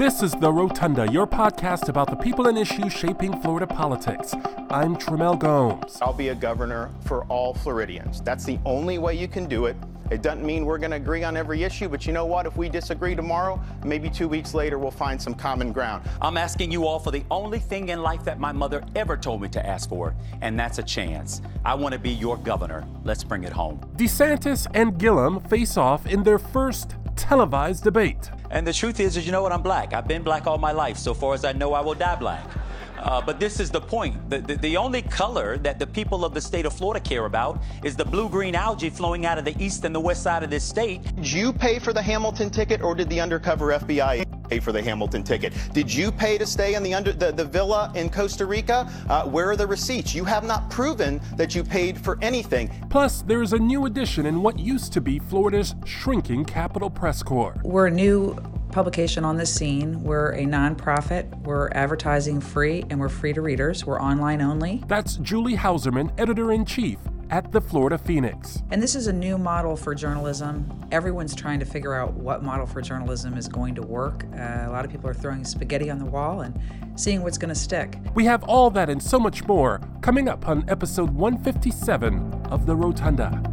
This is The Rotunda, your podcast about the people and issues shaping Florida politics. I'm Tramel Gomes. I'll be a governor for all Floridians. That's the only way you can do it. It doesn't mean we're going to agree on every issue, but you know what? If we disagree tomorrow, maybe 2 weeks later, we'll find some common ground. I'm asking you all for the only thing in life that my mother ever told me to ask for, and that's a chance. I want to be your governor. Let's bring it home. DeSantis and Gillum face off in their first televised debate. And the truth is, you know what? I'm black. I've been black all my life. So far as I know, I will die black. But this is the point. The only color that the people of the state of Florida care about is the blue-green algae flowing out of the east and the west side of this state. Did you pay for the Hamilton ticket, or did the undercover FBI pay for the Hamilton ticket? Did you pay to stay in the villa in Costa Rica? Where are the receipts? You have not proven that you paid for anything. Plus, there is a new addition in what used to be Florida's shrinking Capitol Press Corps. We're a new publication on the scene. We're a nonprofit. We're advertising free, and we're free to readers. We're online only. That's Julie Hauserman, editor-in-chief at the Florida Phoenix. And this is a new model for journalism. Everyone's trying to figure out what model for journalism is going to work. A lot of people are throwing spaghetti on the wall and seeing what's going to stick. We have all that and so much more coming up on episode 157 of The Rotunda.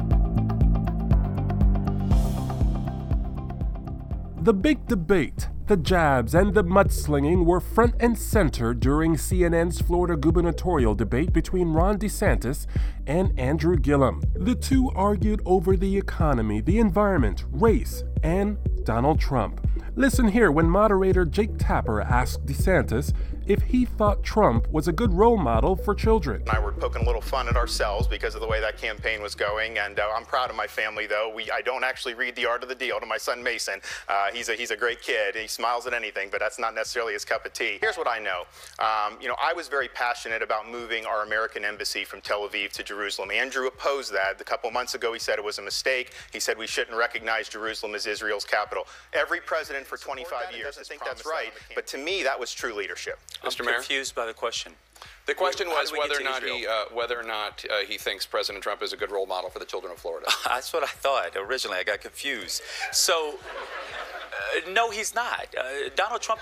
The big debate, the jabs, and the mudslinging were front and center during CNN's Florida gubernatorial debate between Ron DeSantis and Andrew Gillum. The two argued over the economy, the environment, race, and Donald Trump. Listen here when moderator Jake Tapper asked DeSantis if he thought Trump was a good role model for children. I were poking a little fun at ourselves because of the way that campaign was going, and I'm proud of my family, though. I don't actually read The Art of the Deal to my son Mason. He's a great kid. He smiles at anything, but that's not necessarily his cup of tea. Here's what I know. I was very passionate about moving our American embassy from Tel Aviv to Jerusalem. Andrew opposed that. A couple months ago, he said it was a mistake. He said we shouldn't recognize Jerusalem as Israel's capital. Every president for 25 years has think that's right, but to me, that was true leadership. Mr. Mayor? Confused by the question. The question was whether or not he thinks President Trump is a good role model for the children of Florida. That's what I thought originally. I got confused. So, no, he's not. Donald Trump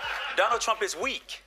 is weak,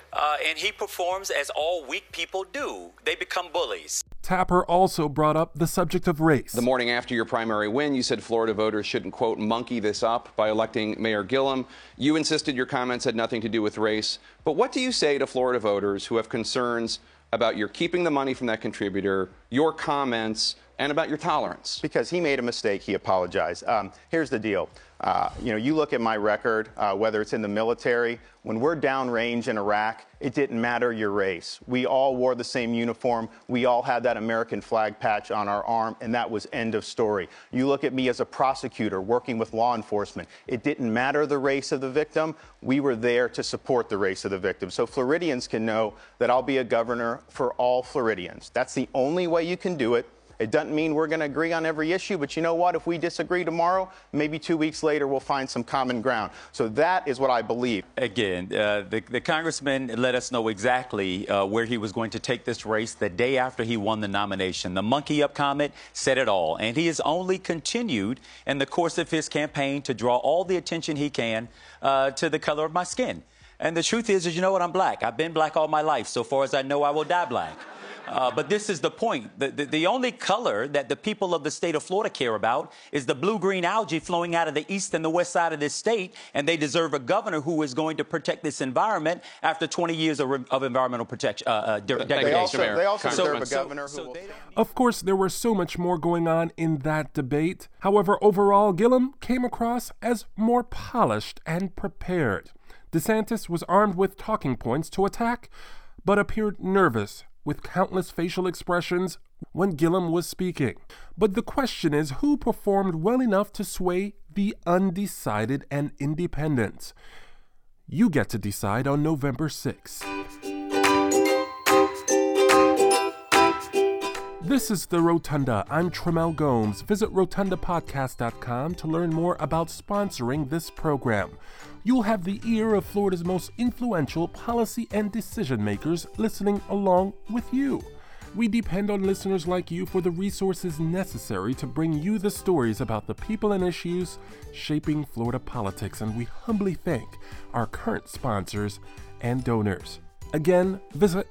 and he performs as all weak people do. They become bullies. Tapper also brought up the subject of race. The morning after your primary win, you said Florida voters shouldn't, quote, monkey this up by electing Mayor Gillum. You insisted your comments had nothing to do with race. But what do you say to Florida voters who have concerns about your keeping the money from that contributor, your comments, and about your tolerance? Because he made a mistake, he apologized. Here's the deal. You look at my record, whether it's in the military, when we're downrange in Iraq, it didn't matter your race. We all wore the same uniform. We all had that American flag patch on our arm, and that was end of story. You look at me as a prosecutor working with law enforcement. It didn't matter the race of the victim. We were there to support the race of the victim. So Floridians can know that I'll be a governor for all Floridians. That's the only way you can do it. It doesn't mean we're going to agree on every issue, but you know what? If we disagree tomorrow, maybe 2 weeks later, we'll find some common ground. So that is what I believe. Again, the congressman let us know exactly where he was going to take this race the day after he won the nomination. The monkey up comment said it all, and he has only continued in the course of his campaign to draw all the attention he can to the color of my skin. And the truth is, you know what? I'm black. I've been black all my life. So far as I know, I will die black. But this is the point. The only color that the people of the state of Florida care about is the blue-green algae flowing out of the east and the west side of this state, and they deserve a governor who is going to protect this environment after 20 years of environmental protection. They also deserve a governor who will... Of course, there was so much more going on in that debate. However, overall, Gillum came across as more polished and prepared. DeSantis was armed with talking points to attack, but appeared nervous with countless facial expressions when Gillum was speaking. But the question is, who performed well enough to sway the undecided and independents? You get to decide on November 6th. This is The Rotunda. I'm Tramel Gomes. Visit rotundapodcast.com to learn more about sponsoring this program. You'll have the ear of Florida's most influential policy and decision makers listening along with you. We depend on listeners like you for the resources necessary to bring you the stories about the people and issues shaping Florida politics, and we humbly thank our current sponsors and donors. Again, visit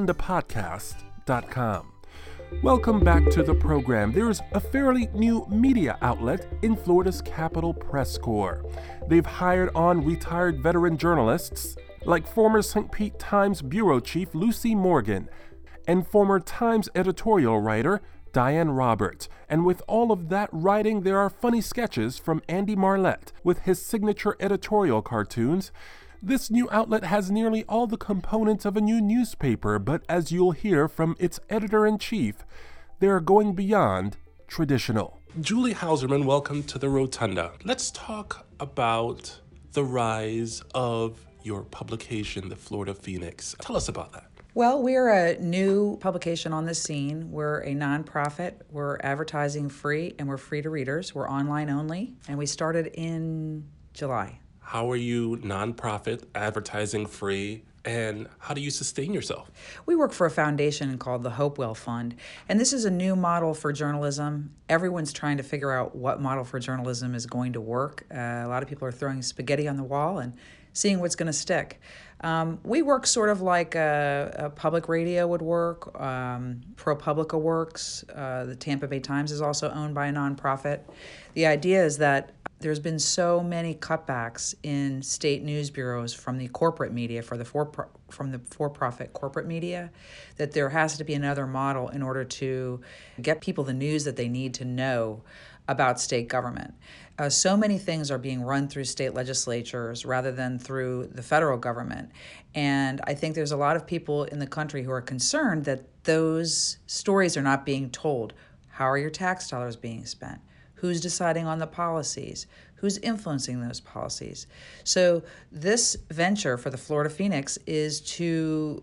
rotundapodcast.com. Welcome back to the program. There's a fairly new media outlet in Florida's Capitol Press Corps. They've hired on retired veteran journalists like former St. Pete Times bureau chief Lucy Morgan and former Times editorial writer Diane Roberts. And with all of that writing, there are funny sketches from Andy Marlette with his signature editorial cartoons. This new outlet has nearly all the components of a new newspaper, but as you'll hear from its editor-in-chief, they're going beyond traditional. Julie Hauserman, welcome to the Rotunda. Let's talk about the rise of your publication, the Florida Phoenix. Tell us about that. Well, we're a new publication on the scene. We're a nonprofit. We're advertising free, and we're free to readers. We're online only, and we started in July. How are you nonprofit, advertising free, and how do you sustain yourself? We work for a foundation called the Hopewell Fund, and this is a new model for journalism. Everyone's trying to figure out what model for journalism is going to work. A lot of people are throwing spaghetti on the wall and seeing what's going to stick. We work sort of like a public radio would work. ProPublica works. The Tampa Bay Times is also owned by a nonprofit. The idea is that there's been so many cutbacks in state news bureaus from the corporate media, from the for-profit corporate media, that there has to be another model in order to get people the news that they need to know about state government. So many things are being run through state legislatures rather than through the federal government. And I think there's a lot of people in the country who are concerned that those stories are not being told. How are your tax dollars being spent? Who's deciding on the policies? Who's influencing those policies? So this venture for the Florida Phoenix is to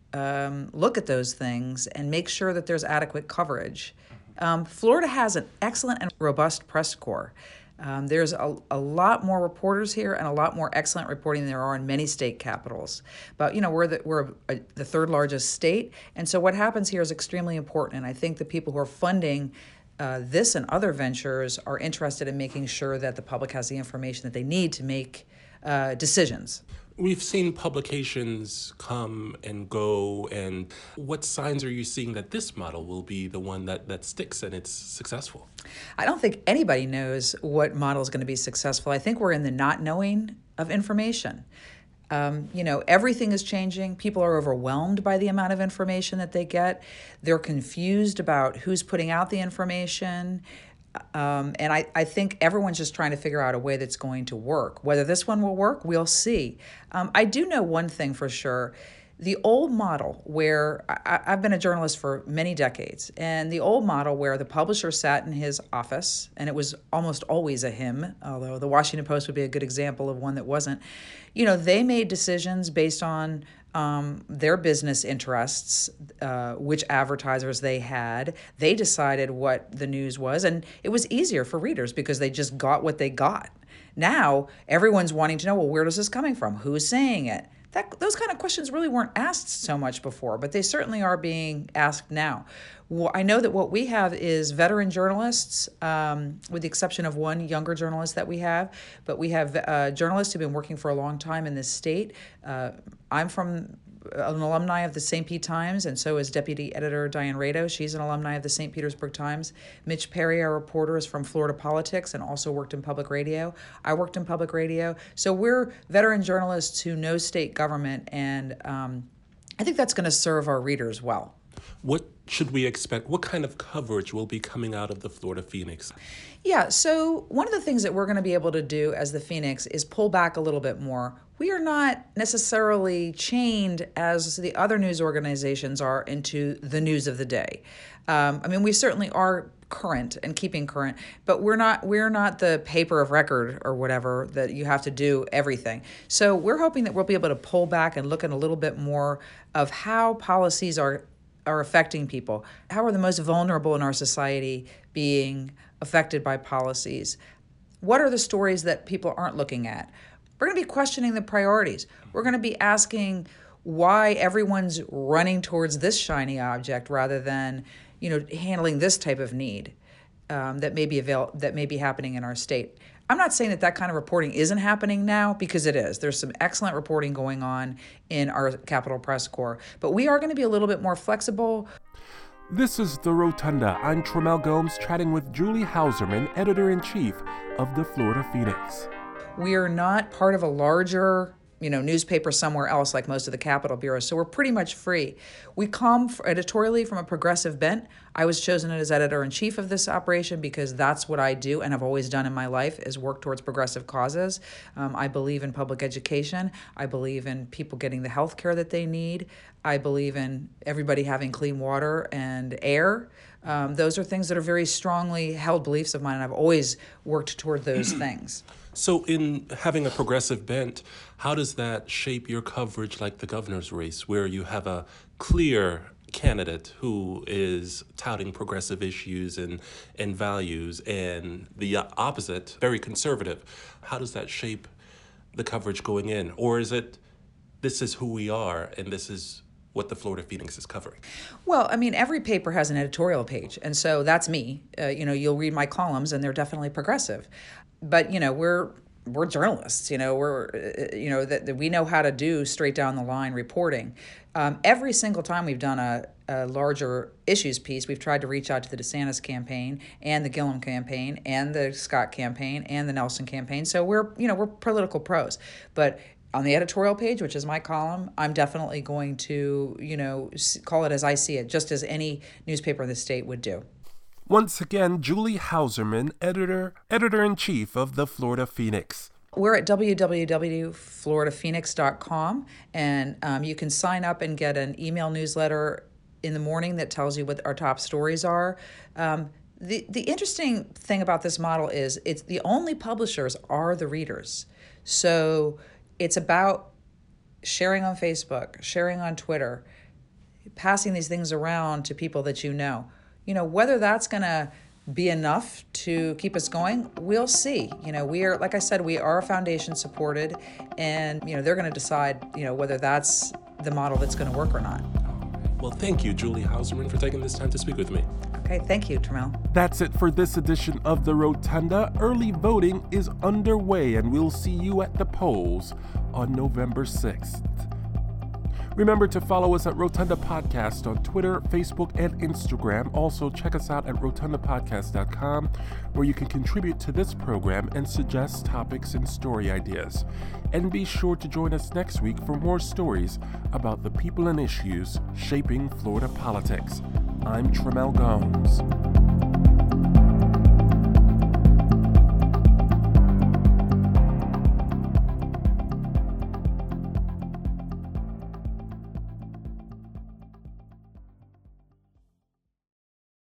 look at those things and make sure that there's adequate coverage. Florida has an excellent and robust press corps. There's a lot more reporters here and a lot more excellent reporting than there are in many state capitals. But, we're the third largest state, and so what happens here is extremely important, and I think the people who are funding this and other ventures are interested in making sure that the public has the information that they need to make decisions. We've seen publications come and go, and what signs are you seeing that this model will be the one that sticks and it's successful? I don't think anybody knows what model is going to be successful. I think we're in the not knowing of information. Everything is changing. People are overwhelmed by the amount of information that they get. They're confused about who's putting out the information. And I think everyone's just trying to figure out a way that's going to work. Whether this one will work, we'll see. I do know one thing for sure. The old model where I've been a journalist for many decades, and the old model where the publisher sat in his office, and it was almost always a him, although the Washington Post would be a good example of one that wasn't. They made decisions based on their business interests, which advertisers they had. They decided what the news was, and it was easier for readers because they just got what they got. Now, everyone's wanting to know, well, where is this coming from? Who's saying it? Those kind of questions really weren't asked so much before, but they certainly are being asked now. Well, I know that what we have is veteran journalists, with the exception of one younger journalist that we have, but we have journalists who've been working for a long time in this state. I'm from an alumni of the St. Pete Times, and so is Deputy Editor Diane Rado. She's an alumni of the St. Petersburg Times. Mitch Perry, our reporter, is from Florida Politics and also worked in public radio. I worked in public radio. So we're veteran journalists who know state government, and I think that's going to serve our readers well. What should we expect? What kind of coverage will be coming out of the Florida Phoenix? Yeah, so one of the things that we're going to be able to do as the Phoenix is pull back a little bit more. We are not necessarily chained as the other news organizations are into the news of the day. We certainly are current and keeping current, but we're not the paper of record or whatever that you have to do everything. So we're hoping that we'll be able to pull back and look at a little bit more of how policies are affecting people. How are the most vulnerable in our society being affected by policies? What are the stories that people aren't looking at? We're going to be questioning the priorities. We're going to be asking, why everyone's running towards this shiny object rather than, handling this type of need that may be happening in our state. I'm not saying that kind of reporting isn't happening now, because it is. There's some excellent reporting going on in our Capitol Press Corps, but we are going to be a little bit more flexible. This is The Rotunda. I'm Tremel Gomes chatting with Julie Hauserman, Editor-in-Chief of the Florida Phoenix. We are not part of a larger newspaper somewhere else like most of the Capitol bureaus, so we're pretty much free. We come editorially from a progressive bent. I was chosen as editor-in-chief of this operation because that's what I do and have always done in my life, is work towards progressive causes. I believe in public education. I believe in people getting the health care that they need. I believe in everybody having clean water and air. Those are things that are very strongly held beliefs of mine, and I've always worked toward those things. So in having a progressive bent, how does that shape your coverage like the governor's race, where you have a clear candidate who is touting progressive issues and values, and the opposite, very conservative? How does that shape the coverage going in? Or is it, this is who we are and this is what the Florida Phoenix is covering? Well, every paper has an editorial page, and so that's me. You'll read my columns, and they're definitely progressive. But we're journalists. We know how to do straight down the line reporting. Every single time we've done a larger issues piece, we've tried to reach out to the DeSantis campaign and the Gillum campaign and the Scott campaign and the Nelson campaign. So we're political pros, but on the editorial page, which is my column, I'm definitely going to, call it as I see it, just as any newspaper in the state would do. Once again, Julie Hauserman, Editor-in-Chief of the Florida Phoenix. We're at www.floridaphoenix.com, and you can sign up and get an email newsletter in the morning that tells you what our top stories are. The interesting thing about this model is it's the only publishers are the readers. So it's about sharing on Facebook, sharing on Twitter, passing these things around to people that you know. Whether that's going to be enough to keep us going, we'll see. We are, like I said, we are foundation supported, and, they're going to decide, whether that's the model that's going to work or not. Well, thank you, Julie Hauserman, for taking this time to speak with me. Okay, thank you, Tremel. That's it for this edition of The Rotunda. Early voting is underway, and we'll see you at the polls on November 6th. Remember to follow us at Rotunda Podcast on Twitter, Facebook, and Instagram. Also, check us out at rotundapodcast.com, where you can contribute to this program and suggest topics and story ideas. And be sure to join us next week for more stories about the people and issues shaping Florida politics. I'm Tremel Gomes.